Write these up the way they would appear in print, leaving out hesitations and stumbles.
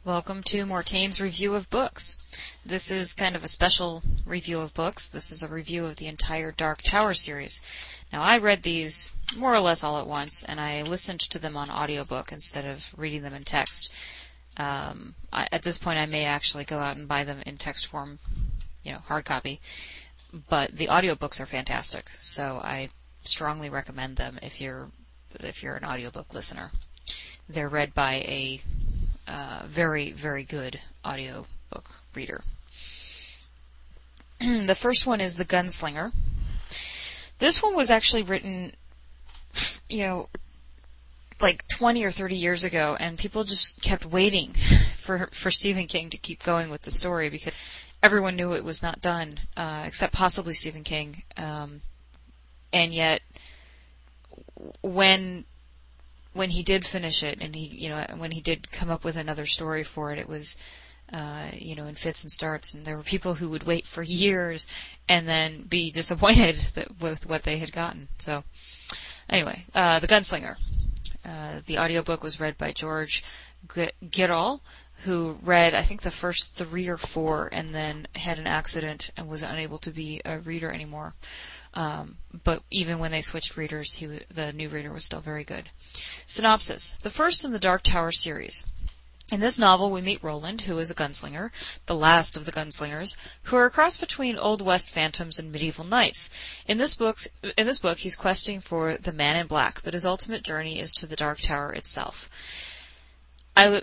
Welcome to Mortaine's Review of Books. This is kind of a special review of books. This is a review of the entire Dark Tower series. Now, I read these more or less all at once, and I listened to them on audiobook instead of reading them in text. At this point, I may actually go out and buy them in text form, hard copy. But the audiobooks are fantastic, so I strongly recommend them if you're an audiobook listener. They're read by a very, very good audiobook reader. The first one is The Gunslinger. This one was actually written, like 20 or 30 years ago, and people just kept waiting for Stephen King to keep going with the story because everyone knew it was not done, except possibly Stephen King. And yet, when he did finish it, and when he did come up with another story for it, it was, in fits and starts, and there were people who would wait for years and then be disappointed with what they had gotten. So, anyway, The Gunslinger. The audiobook was read by George Girol, who read, I think, the first 3 or 4, and then had an accident and was unable to be a reader anymore. But even when they switched readers, the new reader was still very good. Synopsis. The first in the Dark Tower series. In this novel, we meet Roland, who is a gunslinger, the last of the gunslingers, who are a cross between Old West phantoms and medieval knights. In this book, he's questing for the Man in Black, but his ultimate journey is to the Dark Tower itself. I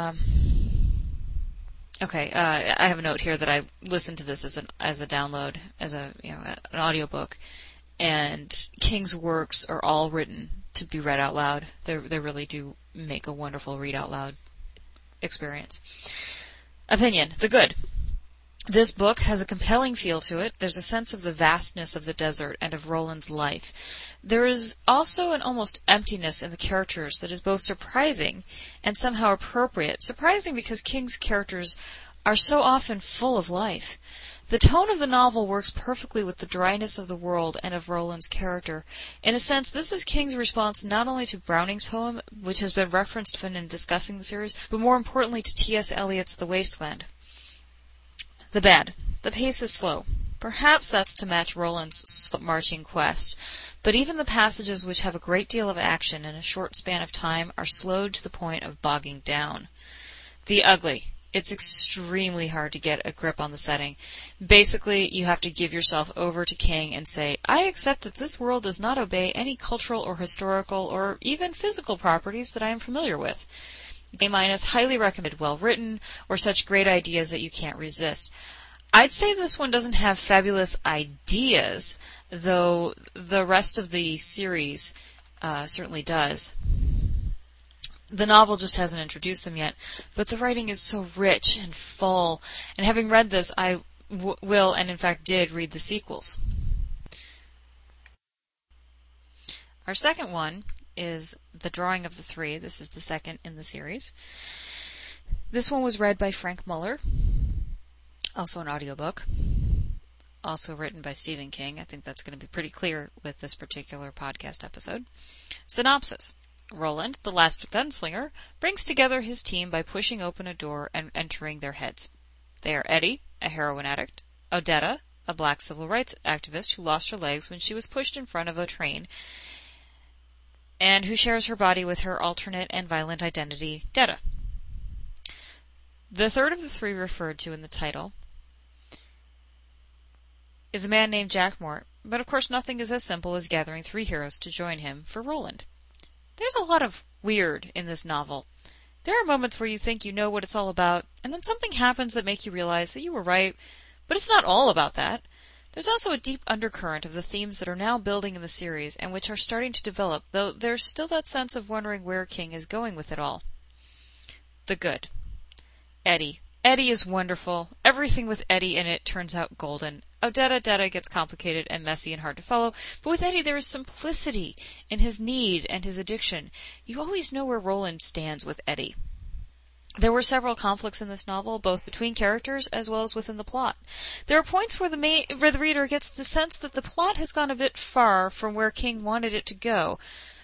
have a note here that I listened to this as a download, as an audiobook, and King's works are all written to be read out loud. They really do make a wonderful read out loud experience. Opinion: The Good. This book has a compelling feel to it. There's a sense of the vastness of the desert and of Roland's life. There is also an almost emptiness in the characters that is both surprising and somehow appropriate. Surprising because King's characters are so often full of life. The tone of the novel works perfectly with the dryness of the world and of Roland's character. In a sense, this is King's response not only to Browning's poem, which has been referenced in discussing the series, but more importantly to T.S. Eliot's The Wasteland. The Bad. The pace is slow. Perhaps that's to match Roland's marching quest, but even the passages which have a great deal of action in a short span of time are slowed to the point of bogging down. The Ugly. It's extremely hard to get a grip on the setting. Basically, you have to give yourself over to King and say, I accept that this world does not obey any cultural or historical or even physical properties that I am familiar with. A-, highly recommended, well written, or such great ideas that you can't resist. I'd say this one doesn't have fabulous ideas, though the rest of the series certainly does. The novel just hasn't introduced them yet, but the writing is so rich and full, and having read this, I will, and in fact did, read the sequels. Our second one is The Drawing of the Three. This is the second in the series. This one was read by Frank Muller, also an audiobook, also written by Stephen King. I think that's going to be pretty clear with this particular podcast episode. Synopsis. Roland, the last gunslinger, brings together his team by pushing open a door and entering their heads. They are Eddie, a heroin addict, Odetta, a black civil rights activist who lost her legs when she was pushed in front of a train, and who shares her body with her alternate and violent identity, Detta. The third of the three referred to in the title is a man named Jack Mort, but of course nothing is as simple as gathering 3 heroes to join him for Roland. There's a lot of weird in this novel. There are moments where you think you know what it's all about, and then something happens that make you realize that you were right, but it's not all about that. There's also a deep undercurrent of the themes that are now building in the series and which are starting to develop, though there's still that sense of wondering where King is going with it all. The Good. Eddie. Eddie is wonderful. Everything with Eddie in it turns out golden. Odetta gets complicated and messy and hard to follow, but with Eddie there is simplicity in his need and his addiction. You always know where Roland stands with Eddie. There were several conflicts in this novel, both between characters as well as within the plot. There are points where the reader gets the sense that the plot has gone a bit far from where King wanted it to go,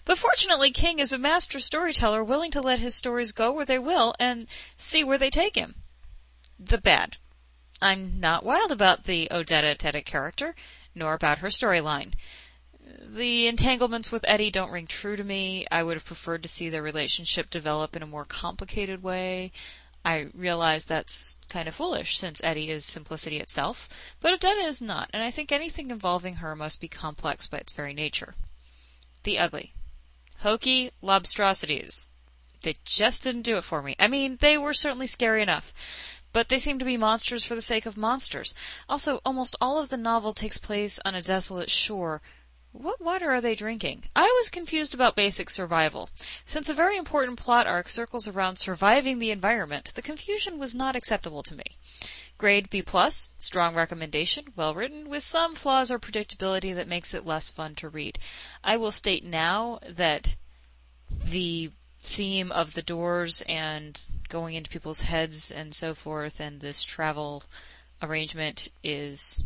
But fortunately, King is a master storyteller willing to let his stories go where they will and see where they take him. The bad. I'm not wild about the Odetta Teddick character, nor about her storyline. The entanglements with Eddie don't ring true to me. I would have preferred to see their relationship develop in a more complicated way. I realize that's kind of foolish, since Eddie is simplicity itself, but Odetta is not, and I think anything involving her must be complex by its very nature. The ugly. Hokey lobstrosities. They just didn't do it for me. I mean, they were certainly scary enough, but they seem to be monsters for the sake of monsters. Also, almost all of the novel takes place on a desolate shore. What water are they drinking? I was confused about basic survival. Since a very important plot arc circles around surviving the environment, the confusion was not acceptable to me. Grade B+, strong recommendation, well written, with some flaws or predictability that makes it less fun to read. I will state now that the theme of the doors and going into people's heads and so forth and this travel arrangement is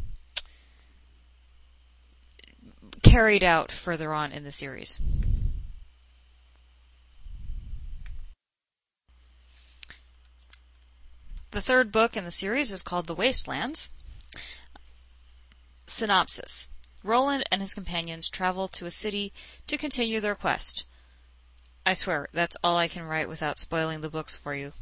carried out further on in the series. The third book in the series is called The Wastelands. Synopsis. Roland and his companions travel to a city to continue their quest. I swear, that's all I can write without spoiling the books for you.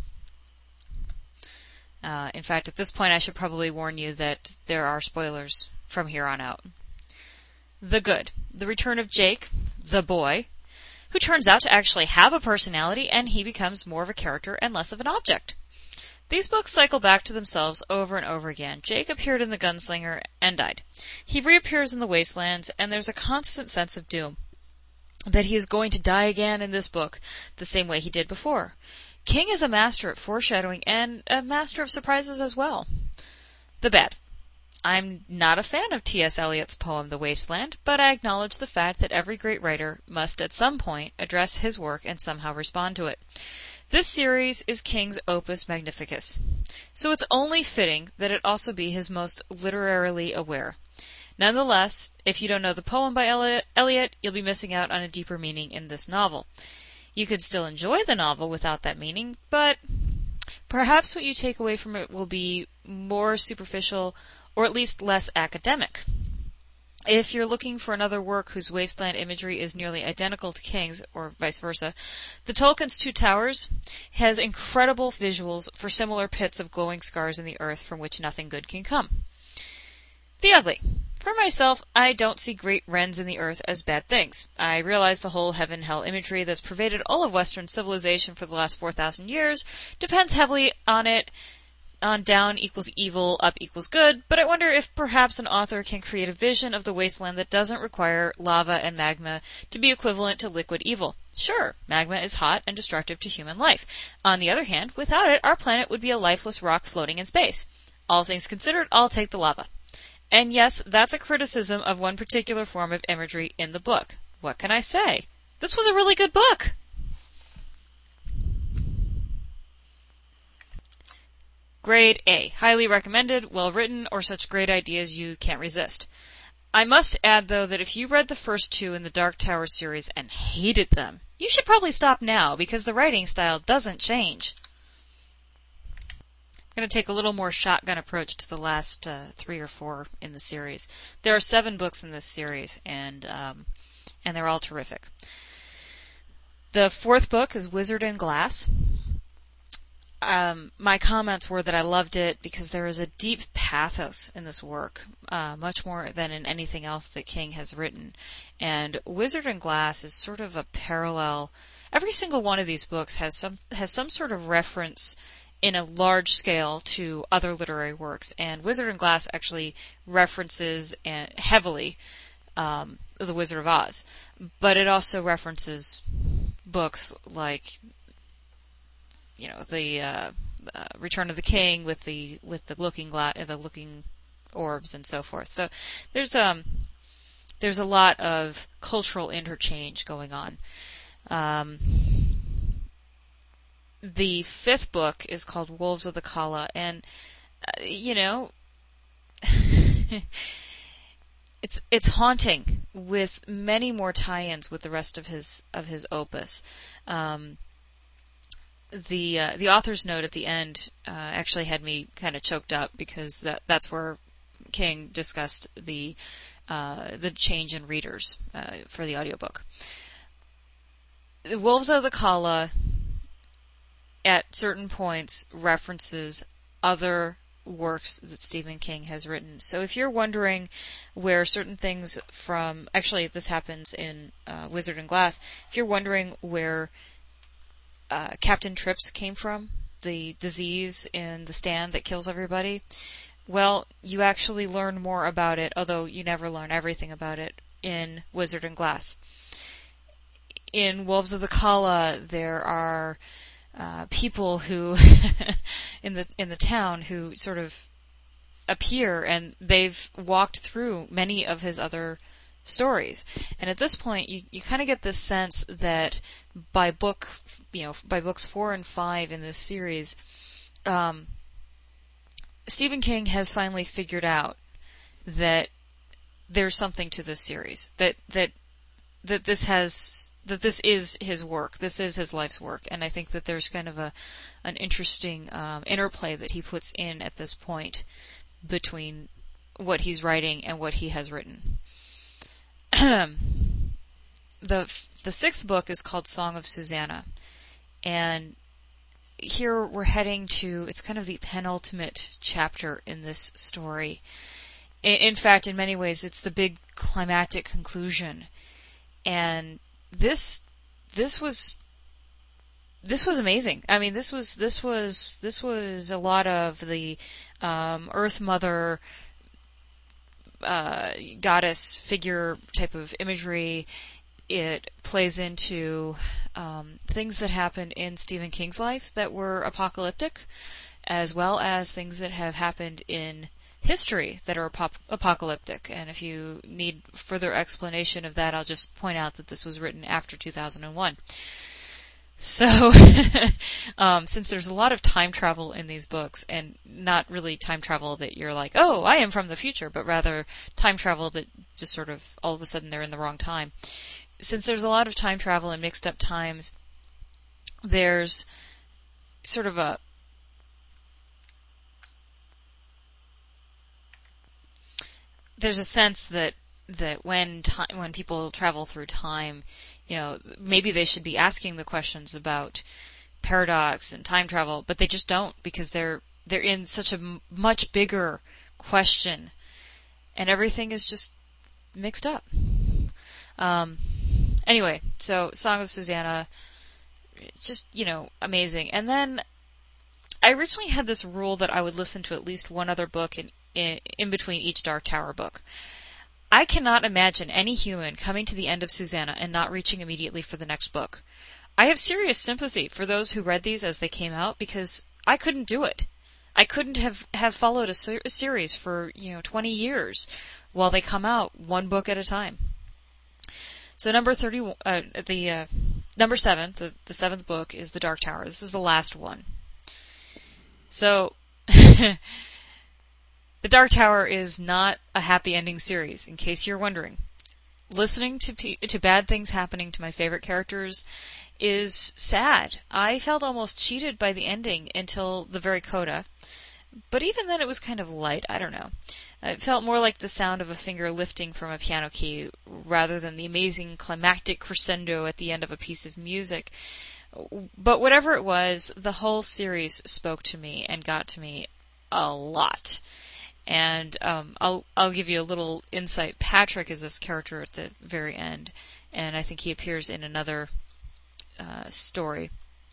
In fact, at this point I should probably warn you that there are spoilers from here on out. The good. The return of Jake, the boy, who turns out to actually have a personality, and he becomes more of a character and less of an object. These books cycle back to themselves over and over again. Jake appeared in The Gunslinger and died. He reappears in The Wastelands, and there's a constant sense of doom. That he is going to die again in this book, the same way he did before. King is a master at foreshadowing and a master of surprises as well. The bad. I'm not a fan of T.S. Eliot's poem The Wasteland, but I acknowledge the fact that every great writer must at some point address his work and somehow respond to it. This series is King's opus magnificus, so it's only fitting that it also be his most literarily aware. Nonetheless, if you don't know the poem by Eliot, you'll be missing out on a deeper meaning in this novel. You could still enjoy the novel without that meaning, but perhaps what you take away from it will be more superficial or at least less academic. If you're looking for another work whose wasteland imagery is nearly identical to King's, or vice versa, the Tolkien's Two Towers has incredible visuals for similar pits of glowing scars in the earth from which nothing good can come. The ugly. For myself, I don't see great rends in the earth as bad things. I realize the whole heaven-hell imagery that's pervaded all of Western civilization for the last 4,000 years depends heavily on down equals evil, up equals good, but I wonder if perhaps an author can create a vision of the wasteland that doesn't require lava and magma to be equivalent to liquid evil. Sure, magma is hot and destructive to human life. On the other hand, without it, our planet would be a lifeless rock floating in space. All things considered, I'll take the lava. And yes, that's a criticism of one particular form of imagery in the book. What can I say? This was a really good book! Grade A. Highly recommended, well written, or such great ideas you can't resist. I must add, though, that if you read the first two in the Dark Tower series and hated them, you should probably stop now, because the writing style doesn't change. I'm going to take a little more shotgun approach to the last 3 or 4 in the series. There are 7 books in this series, and they're all terrific. The 4th book is Wizard and Glass. My comments were that I loved it because there is a deep pathos in this work, much more than in anything else that King has written. And Wizard and Glass is sort of a parallel. Every single one of these books has some sort of reference in a large scale to other literary works, and Wizard and Glass actually references heavily The Wizard of Oz, but it also references books like, you know, the Return of the King with the looking orbs and so forth. So there's a lot of cultural interchange going on. The 5th book is called Wolves of the Kala, and you know, it's haunting with many more tie-ins with the rest of his opus. The author's note at the end actually had me kind of choked up, because that's where King discussed the change in readers for the audiobook. Wolves of the Kala at certain points references other works that Stephen King has written. So if you're wondering where certain things from, actually this happens in Wizard and Glass, if you're wondering where Captain Trips came from, the disease in the Stand that kills everybody, well, you actually learn more about it, although you never learn everything about it, in Wizard and Glass. In Wolves of the Kala, there are people who in the town who sort of appear, and they've walked through many of his other stories. And at this point, you kind of get this sense that by books 4 and 5 in this series, Stephen King has finally figured out that there's something to this series, that this is his work, this is his life's work, and I think that there's kind of an interesting interplay that he puts in at this point between what he's writing and what he has written. The sixth book is called Song of Susanna, and here we're heading to, it's kind of the penultimate chapter in this story. In fact, in many ways, it's the big climactic conclusion. And this was amazing. I mean, this was a lot of the Earth Mother goddess figure type of imagery. It plays into things that happened in Stephen King's life that were apocalyptic, as well as things that have happened in history that are apocalyptic. And if you need further explanation of that, I'll just point out that this was written after 2001. So, since there's a lot of time travel in these books, and not really time travel that you're like, oh, I am from the future, but rather time travel that just sort of all of a sudden they're in the wrong time. Since there's a lot of time travel and mixed up times, there's sort of a sense that when people travel through time, maybe they should be asking the questions about paradox and time travel, but they just don't, because they're in such a much bigger question, and everything is just mixed up. Anyway, so Song of Susanna, just, amazing. And then I originally had this rule that I would listen to at least one other book in between each Dark Tower book. I cannot imagine any human coming to the end of Susanna and not reaching immediately for the next book. I have serious sympathy for those who read these as they came out, because I couldn't do it. I couldn't have followed a series for 20 years while they come out one book at a time. So number 7, the seventh book is The Dark Tower. This is the last one. So The Dark Tower is not a happy ending series, in case you're wondering. Listening to bad things happening to my favorite characters is sad. I felt almost cheated by the ending until the very coda. But even then it was kind of light. I don't know. It felt more like the sound of a finger lifting from a piano key rather than the amazing climactic crescendo at the end of a piece of music. But whatever it was, the whole series spoke to me and got to me a lot. And I'll give you a little insight. Patrick is this character at the very end, and I think he appears in another story.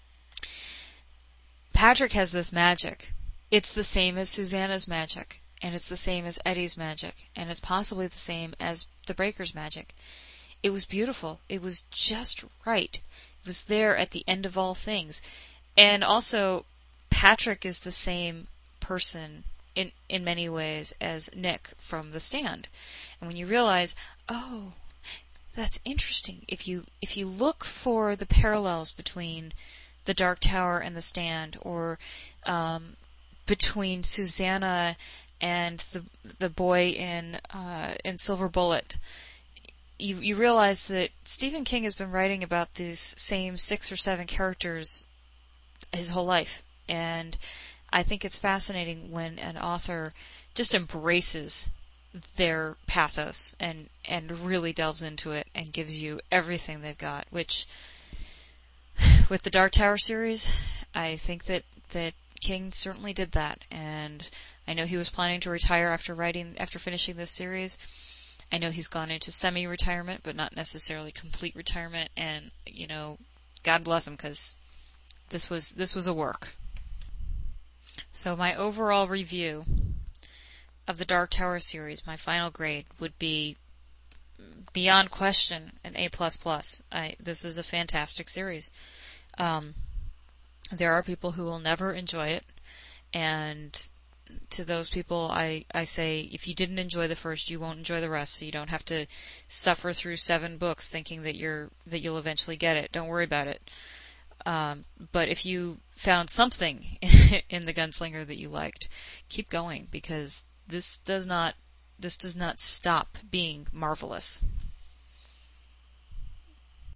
Patrick has this magic. It's the same as Susanna's magic, and it's the same as Eddie's magic, and it's possibly the same as the Breaker's magic. It was beautiful. It was just right. It was there at the end of all things. And also, Patrick is the same person in many ways as Nick from The Stand. And when you realize, oh, that's interesting. If you look for the parallels between The Dark Tower and The Stand, or between Susanna and the boy in Silver Bullet, you realize that Stephen King has been writing about these same 6 or 7 characters his whole life. And I think it's fascinating when an author just embraces their pathos and really delves into it and gives you everything they've got, which with the Dark Tower series, I think that King certainly did that. And I know he was planning to retire after finishing this series. I know he's gone into semi-retirement, but not necessarily complete retirement. And God bless him, because this was a work. So my overall review of the Dark Tower series, my final grade would be beyond question an A++. This is a fantastic series. There are people who will never enjoy it, and to those people I say, if you didn't enjoy the first, you won't enjoy the rest, so you don't have to suffer through 7 books thinking that you'll eventually get it. Don't worry about it. But if you found something in The Gunslinger that you liked, keep going, because this does not stop being marvelous.